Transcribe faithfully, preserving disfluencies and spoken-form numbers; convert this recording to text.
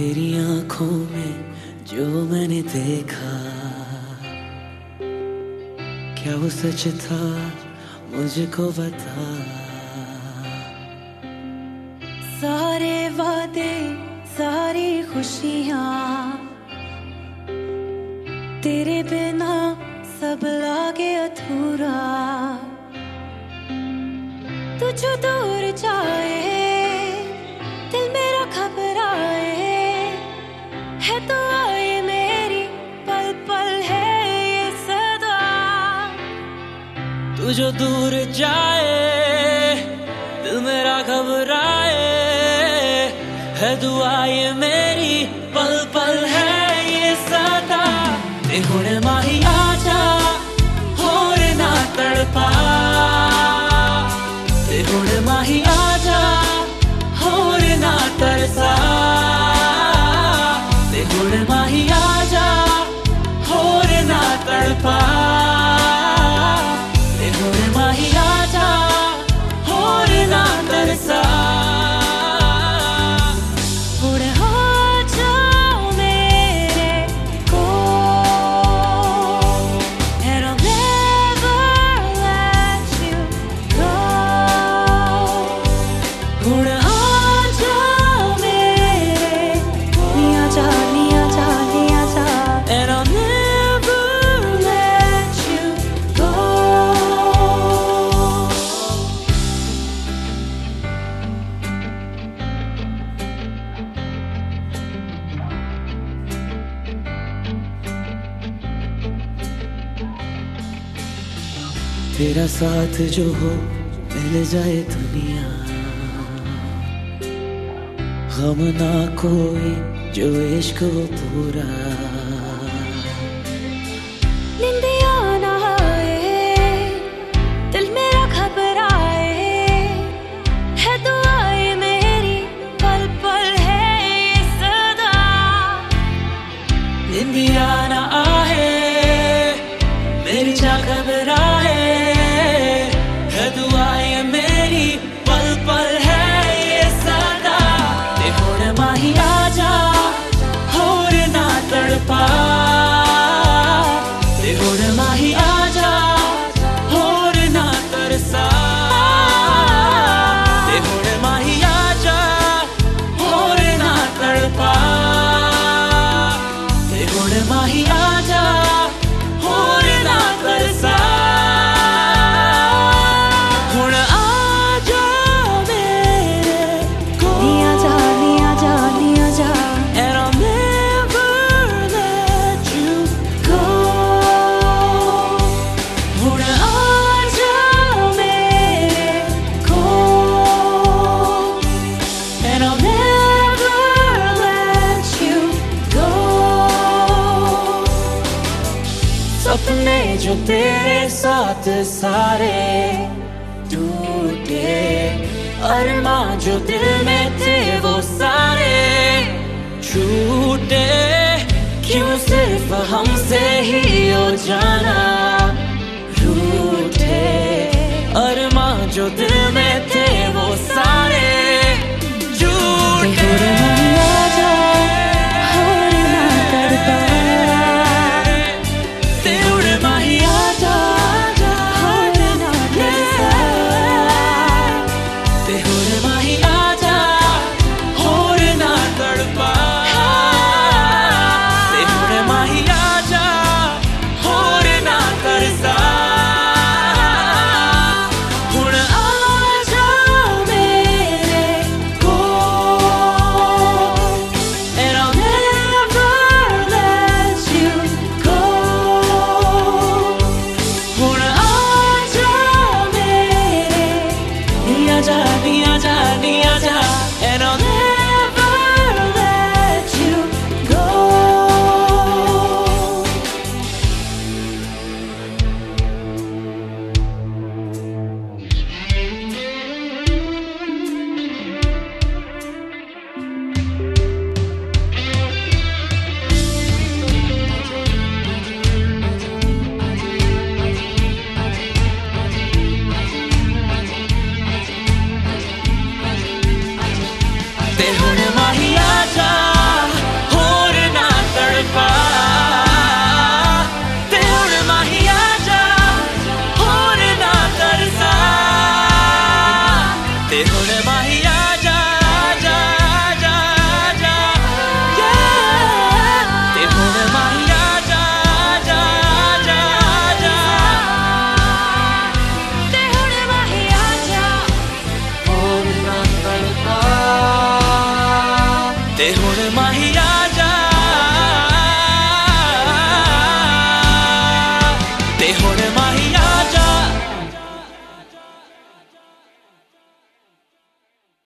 तेरी आंखों में जो मैंने देखा, क्या वो सच था मुझको बता। सारे वादे सारी खुशियाँ तेरे बिना सब लागे अधूरा। तू जो दूर जाए दिल मेरा घबराए, है तो आए मेरी पल पल है ये सदा। तू जो दूर जाए दिल मेरा घबराए, है दुआ ये मेरी पल पल है ये सदा। ते हुण माही आजा होर ना तड़पा, ते हुण माही आजा होर ना तरसा। ते हुण माही आजा होर ना तड़पा, ते हुण माही आजा होर ना तरसा। तेरा साथ जो हो मिल जाए दुनिया, गम ना कोई जो इश्क हो पूरा। निंदिया ना आए दिल मेरा घबराए, है दुआएं मेरी पल पल है ये सदा। निंदिया ना आए मेरी जा घबराए, है दुआएं मेरी पल पल है ये सदा। ते हुण माही आजा होर ना तड़पा, ते हुण माही आजा होर ना तरसा। ते हुण माही आजा होर ना तड़पा, ते हुण माही आजा होर ना तरसा। सपने जो तेरे साथ सारे टूटे, अरमां जो दिल में थे वो सारे छूटे। क्यों सिर्फ हमसे ही हो जाना रूठे, अरमां जो दिल